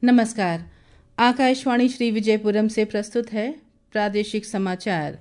नमस्कार। आकाशवाणी श्री विजयपुरम से प्रस्तुत है प्रादेशिक समाचार।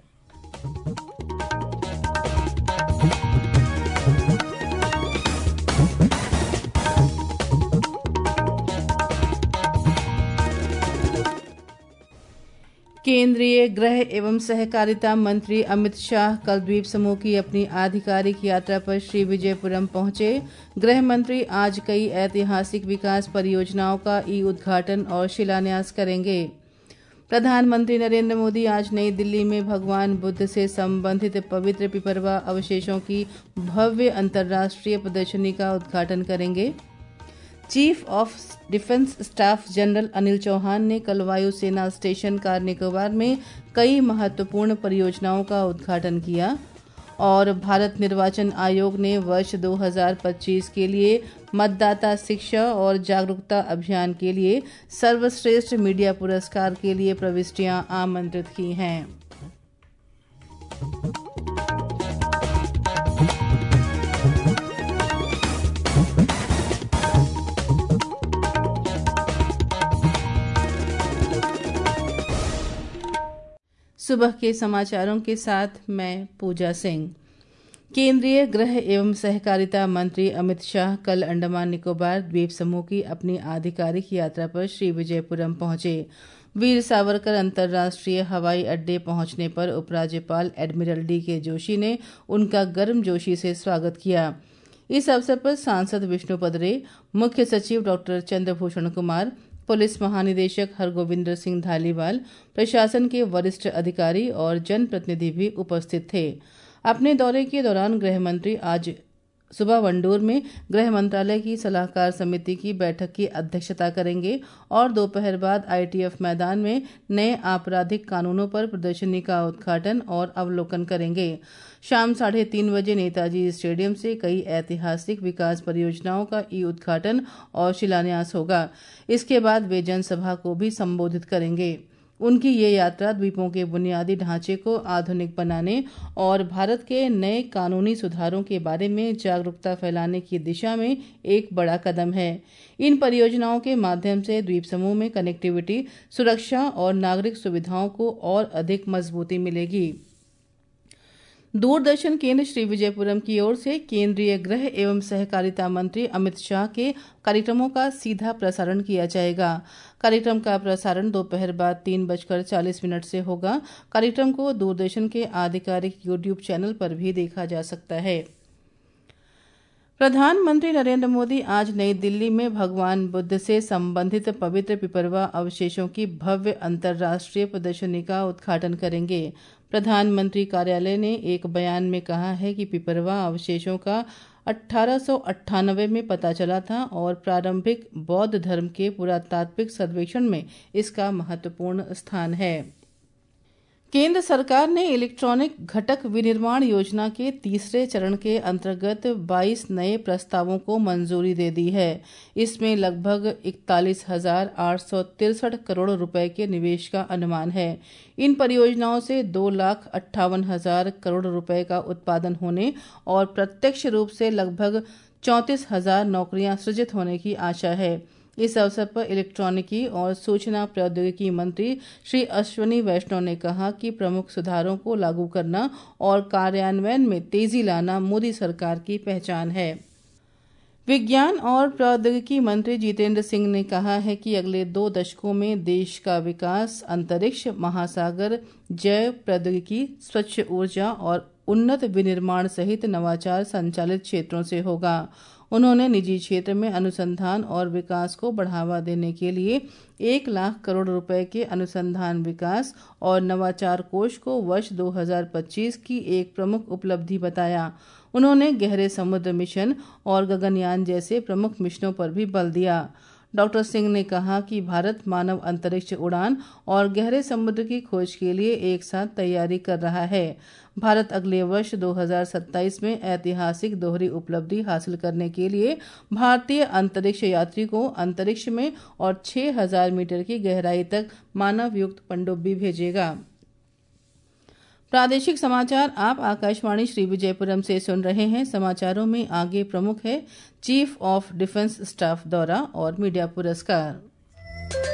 केंद्रीय गृह एवं सहकारिता मंत्री अमित शाह कल द्वीप समूह की अपनी आधिकारिक यात्रा पर श्री विजयपुरम पहुंचे। गृह मंत्री आज कई ऐतिहासिक विकास परियोजनाओं का उद्घाटन और शिलान्यास करेंगे। प्रधानमंत्री नरेंद्र मोदी आज नई दिल्ली में भगवान बुद्ध से संबंधित पवित्र पिपरवा अवशेषों की भव्य अंतर्राष्ट्रीय प्रदर्शनी का उद्घाटन करेंगे। Chief of defence staff general Anil Chauhan ने कल वायुसेना स्टेशन कार निकोबार में कई महत्वपूर्ण परियोजनाओं का उद्घाटन किया और भारत निर्वाचन आयोग ने वर्ष 2025 के लिए मतदाता शिक्षा और जागरूकता अभियान के लिए सर्वश्रेष्ठ मीडिया पुरस्कार के लिए प्रविष्टियां आमंत्रित की हैं। सुबह के समाचारों के साथ मैं पूजा सिंह। केंद्रीय गृह एवं सहकारिता मंत्री अमित शाह कल अंडमान निकोबार द्वीप समूह की अपनी आधिकारिक यात्रा पर श्री विजयपुरम पहुंचे। वीर सावरकर अंतर्राष्ट्रीय हवाई अड्डे पहुंचने पर उपराज्यपाल एडमिरल डी.के. जोशी ने उनका गर्मजोशी से स्वागत किया। इस अवसर पर सांसद विष्णुपद रे, मुख्य सचिव डॉक्टर चंद्रभूषण कुमार, पुलिस महानिदेशक हरगोविंदर सिंह धालीवाल, प्रशासन के वरिष्ठ अधिकारी और जनप्रतिनिधि भी उपस्थित थे। अपने दौरे के दौरान गृह मंत्री आज सुबह वंडूर में गृह मंत्रालय की सलाहकार समिति की बैठक की अध्यक्षता करेंगे और दोपहर बाद आईटीएफ मैदान में नए आपराधिक कानूनों पर प्रदर्शनी का उद्घाटन और अवलोकन करेंगे। शाम 3:30 बजे नेताजी स्टेडियम से कई ऐतिहासिक विकास परियोजनाओं का उद्घाटन और शिलान्यास होगा। इसके बाद वे जनसभा को भी संबोधित करेंगे। उनकी ये यात्रा द्वीपों के बुनियादी ढांचे को आधुनिक बनाने और भारत के नए कानूनी सुधारों के बारे में जागरूकता फैलाने की दिशा में एक बड़ा कदम है। इन परियोजनाओं के माध्यम से द्वीप समूह में कनेक्टिविटी, सुरक्षा और नागरिक सुविधाओं को और अधिक मजबूती मिलेगी। दूरदर्शन केंद्र श्री विजयपुरम की ओर से केंद्रीय गृह एवं सहकारिता मंत्री अमित शाह के कार्यक्रमों का सीधा प्रसारण किया जाएगा। कार्यक्रम का प्रसारण दोपहर बाद 3:40 से होगा। कार्यक्रम को दूरदर्शन के आधिकारिक यूट्यूब चैनल पर भी देखा जा सकता है। प्रधानमंत्री नरेंद्र मोदी आज नई दिल्ली में भगवान बुद्ध से संबंधित पवित्र पिपरवा अवशेषों की भव्य अंतर्राष्ट्रीय प्रदर्शनी का उद्घाटन करेंगे। प्रधानमंत्री कार्यालय ने एक बयान में कहा है कि पिपरवा अवशेषों का 1898 में पता चला था और प्रारंभिक बौद्ध धर्म के पुरातात्विक सर्वेक्षण में इसका महत्वपूर्ण स्थान है। केंद्र सरकार ने इलेक्ट्रॉनिक घटक विनिर्माण योजना के तीसरे चरण के अंतर्गत 22 नए प्रस्तावों को मंजूरी दे दी है। इसमें लगभग 41,863 करोड़ रुपए के निवेश का अनुमान है। इन परियोजनाओं से 2,58,000 करोड़ रुपए का उत्पादन होने और प्रत्यक्ष रूप से लगभग 34,000 नौकरियां सृजित होने की आशा है। इस अवसर पर इलेक्ट्रॉनिकी और सूचना प्रौद्योगिकी मंत्री श्री अश्वनी वैष्णव ने कहा कि प्रमुख सुधारों को लागू करना और कार्यान्वयन में तेजी लाना मोदी सरकार की पहचान है। विज्ञान और प्रौद्योगिकी मंत्री जितेंद्र सिंह ने कहा है कि अगले 2 दशकों में देश का विकास अंतरिक्ष, महासागर, जैव प्रौद्योगिकी, स्वच्छ ऊर्जा और उन्नत विनिर्माण सहित नवाचार संचालित क्षेत्रों से होगा। उन्होंने निजी क्षेत्र में अनुसंधान और विकास को बढ़ावा देने के लिए 1 लाख करोड़ रुपए के अनुसंधान विकास और नवाचार कोष को वर्ष 2025 की एक प्रमुख उपलब्धि बताया। उन्होंने गहरे समुद्र मिशन और गगनयान जैसे प्रमुख मिशनों पर भी बल दिया। डॉक्टर सिंह ने कहा कि भारत मानव अंतरिक्ष उड़ान और गहरे समुद्र की खोज के लिए एक साथ तैयारी कर रहा है। भारत अगले वर्ष 2027 में ऐतिहासिक दोहरी उपलब्धि हासिल करने के लिए भारतीय अंतरिक्ष यात्री को अंतरिक्ष में और 6,000 मीटर की गहराई तक मानव युक्त पनडुब्बी भेजेगा। प्रादेशिक समाचार आप आकाशवाणी श्री विजयपुरम से सुन रहे हैं। समाचारों में आगे प्रमुख है चीफ ऑफ डिफेंस स्टाफ दौरा और मीडिया पुरस्कार।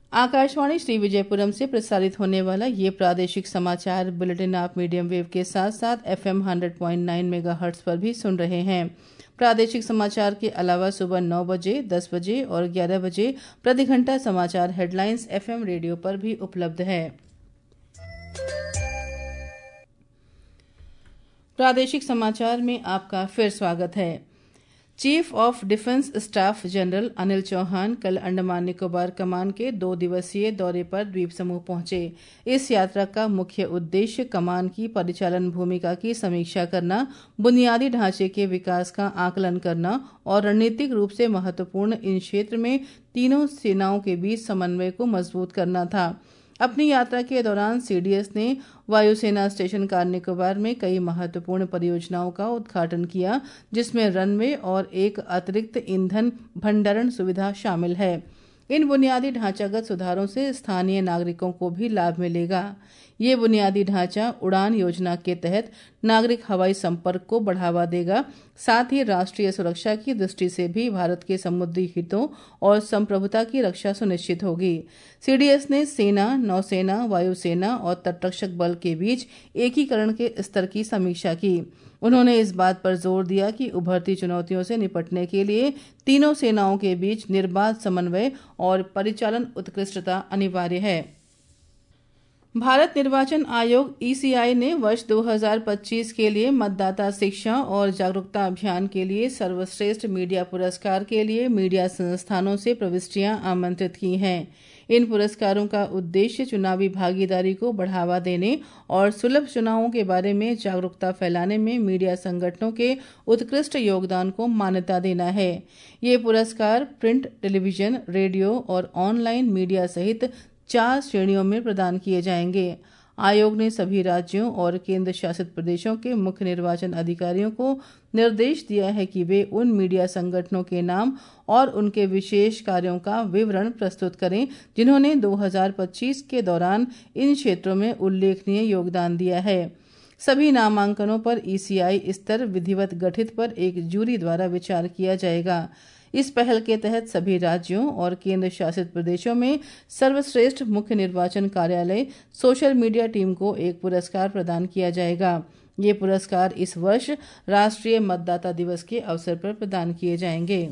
आकाशवाणी श्री विजयपुरम से प्रसारित होने वाला ये प्रादेशिक समाचार बुलेटिन आप मीडियम वेव के साथ साथ FM 100.9 मेगाहर्ट्ज पर भी सुन रहे हैं। प्रादेशिक समाचार के अलावा सुबह 9 बजे, 10 बजे और 11 बजे प्रति घंटा समाचार हेडलाइंस FM रेडियो पर भी उपलब्ध है। प्रादेशिक समाचार में आपका फिर स्वागत है। Chief of defence staff general Anil Chauhan कल अंडमान निकोबार कमान के 2 दिवसीय दौरे पर द्वीप समूह पहुंचे। इस यात्रा का मुख्य उद्देश्य कमान की परिचालन भूमिका की समीक्षा करना, बुनियादी ढांचे के विकास का आकलन करना और रणनीतिक रूप से महत्वपूर्ण इन क्षेत्र में तीनों सेनाओं के बीच समन्वय को मजबूत करना था। अपनी यात्रा के दौरान सीडीएस ने वायुसेना स्टेशन कार निकोबार में कई महत्वपूर्ण परियोजनाओं का उद्घाटन किया, जिसमें रनवे और एक अतिरिक्त ईंधन भंडारण सुविधा शामिल है। इन बुनियादी ढांचागत सुधारों से स्थानीय नागरिकों को भी लाभ मिलेगा। ये बुनियादी ढांचा उड़ान योजना के तहत नागरिक हवाई संपर्क को बढ़ावा देगा, साथ ही राष्ट्रीय सुरक्षा की दृष्टि से भी भारत के समुद्री हितों और संप्रभुता की रक्षा सुनिश्चित होगी। सीडीएस ने सेना, नौसेना, वायुसेना और तटरक्षक बल के बीच एकीकरण के स्तर की समीक्षा की। उन्होंने इस बात पर जोर दिया कि उभरती चुनौतियों से निपटने के लिए तीनों सेनाओं के बीच निर्बाध समन्वय और परिचालन उत्कृष्टता अनिवार्य है। भारत निर्वाचन आयोग (ईसीआई) ने वर्ष 2025 के लिए मतदाता शिक्षा और जागरूकता अभियान के लिए सर्वश्रेष्ठ मीडिया पुरस्कार के लिए मीडिया संस्थानों से प्रविष्टियां आमंत्रित की हैं। इन पुरस्कारों का उद्देश्य चुनावी भागीदारी को बढ़ावा देने और सुलभ चुनावों के बारे में जागरूकता फैलाने में मीडिया संगठनों के उत्कृष्ट योगदान को मान्यता देना है। ये पुरस्कार प्रिंट, टेलीविजन, रेडियो और ऑनलाइन मीडिया सहित 4 श्रेणियों में प्रदान किए जाएंगे। आयोग ने सभी राज्यों और केंद्र शासित प्रदेशों के मुख्य निर्वाचन अधिकारियों को निर्देश दिया है कि वे उन मीडिया संगठनों के नाम और उनके विशेष कार्यों का विवरण प्रस्तुत करें जिन्होंने 2025 के दौरान इन क्षेत्रों में उल्लेखनीय योगदान दिया है। सभी नामांकनों पर ईसीआई स्तर विधिवत गठित पर एक जूरी द्वारा विचार किया जाएगा। इस पहल के तहत सभी राज्यों और केंद्र शासित प्रदेशों में सर्वश्रेष्ठ मुख्य निर्वाचन कार्यालय सोशल मीडिया टीम को एक पुरस्कार प्रदान किया जाएगा। ये पुरस्कार इस वर्ष राष्ट्रीय मतदाता दिवस के अवसर पर प्रदान किए जाएंगे।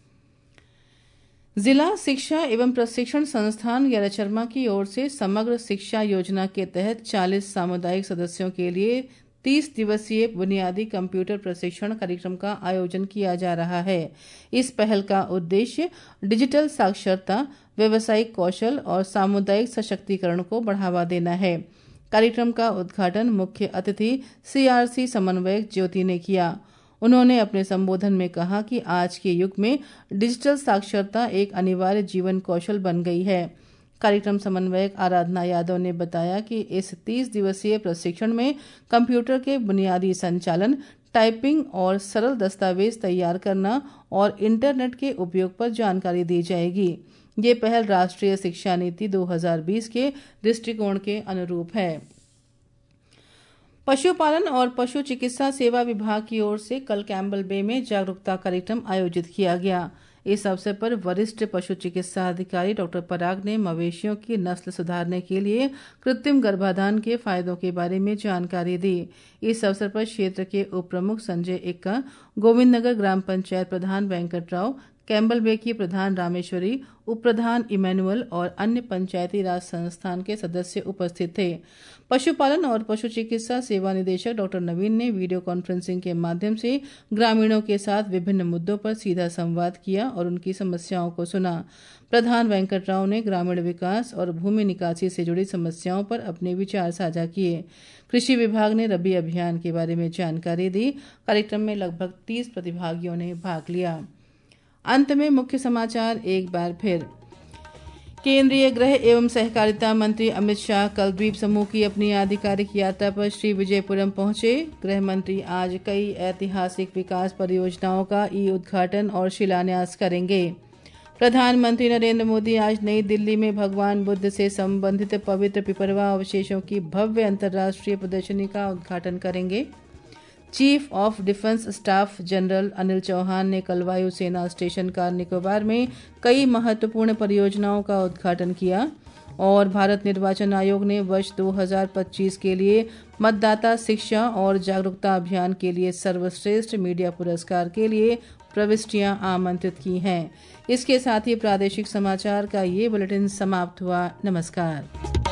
जिला शिक्षा एवं प्रशिक्षण संस्थान यरचरमा की ओर से समग्र शिक्षा योजना के तहत 40 सामुदायिक सदस्यों के लिए 30 दिवसीय बुनियादी कंप्यूटर प्रशिक्षण कार्यक्रम का आयोजन किया जा रहा है। इस पहल का उद्देश्य डिजिटल साक्षरता, व्यावसायिक कौशल और सामुदायिक सशक्तिकरण को बढ़ावा देना है। कार्यक्रम का उद्घाटन मुख्य अतिथि सीआरसी समन्वयक ज्योति ने किया। उन्होंने अपने संबोधन में कहा कि आज के युग में डिजिटल साक्षरता एक अनिवार्य जीवन कौशल बन गई है। कार्यक्रम समन्वयक आराधना यादव ने बताया कि इस 30 दिवसीय प्रशिक्षण में कंप्यूटर के बुनियादी संचालन, टाइपिंग और सरल दस्तावेज तैयार करना और इंटरनेट के उपयोग पर जानकारी दी जाएगी। ये पहल राष्ट्रीय शिक्षा नीति 2020 के दृष्टिकोण के अनुरूप है। पशुपालन और पशु चिकित्सा सेवा विभाग की ओर से कल कैम्पबेल बे में जागरूकता कार्यक्रम आयोजित किया गया। इस अवसर पर वरिष्ठ पशु चिकित्सा अधिकारी डॉक्टर पराग ने मवेशियों की नस्ल सुधारने के लिए कृत्रिम गर्भाधान के फायदों के बारे में जानकारी दी। इस अवसर पर क्षेत्र के उप प्रमुख संजय एक्का, गोविंदनगर ग्राम पंचायत प्रधान वेंकटराव, कैम्पबेल बे की प्रधान रामेश्वरी, उप प्रधान इमैनुअल और अन्य पंचायती राज संस्थान के सदस्य उपस्थित थे। पशुपालन और पशु चिकित्सा सेवा निदेशक डॉक्टर नवीन ने वीडियो कॉन्फ्रेंसिंग के माध्यम से ग्रामीणों के साथ विभिन्न मुद्दों पर सीधा संवाद किया और उनकी समस्याओं को सुना। प्रधान वेंकटराव ने ग्रामीण विकास और भूमि निकासी से जुड़ी समस्याओं पर अपने विचार साझा किए। कृषि विभाग ने रबी अभियान के बारे में जानकारी दी। कार्यक्रम में लगभग 30 प्रतिभागियों ने भाग लिया। अंत में मुख्य समाचार एक बार फिर। केंद्रीय गृह एवं सहकारिता मंत्री अमित शाह कल द्वीप समूह की अपनी आधिकारिक यात्रा पर श्री विजयपुरम पहुंचे। गृह मंत्री आज कई ऐतिहासिक विकास परियोजनाओं का उद्घाटन और शिलान्यास करेंगे। प्रधानमंत्री नरेंद्र मोदी आज नई दिल्ली में भगवान बुद्ध से संबंधित पवित्र पिपरवा अवशेषों की भव्य अंतर्राष्ट्रीय प्रदर्शनी का उद्घाटन करेंगे। Chief of defence staff general Anil Chauhan ने कल वायुसेना स्टेशन कार निकोबार में कई महत्वपूर्ण परियोजनाओं का उद्घाटन किया और भारत निर्वाचन आयोग ने वर्ष 2025 के लिए मतदाता शिक्षा और जागरूकता अभियान के लिए सर्वश्रेष्ठ मीडिया पुरस्कार के लिए प्रविष्टियां आमंत्रित की हैं। इसके साथ ही प्रादेशिक समाचार का ये बुलेटिन समाप्त हुआ। नमस्कार।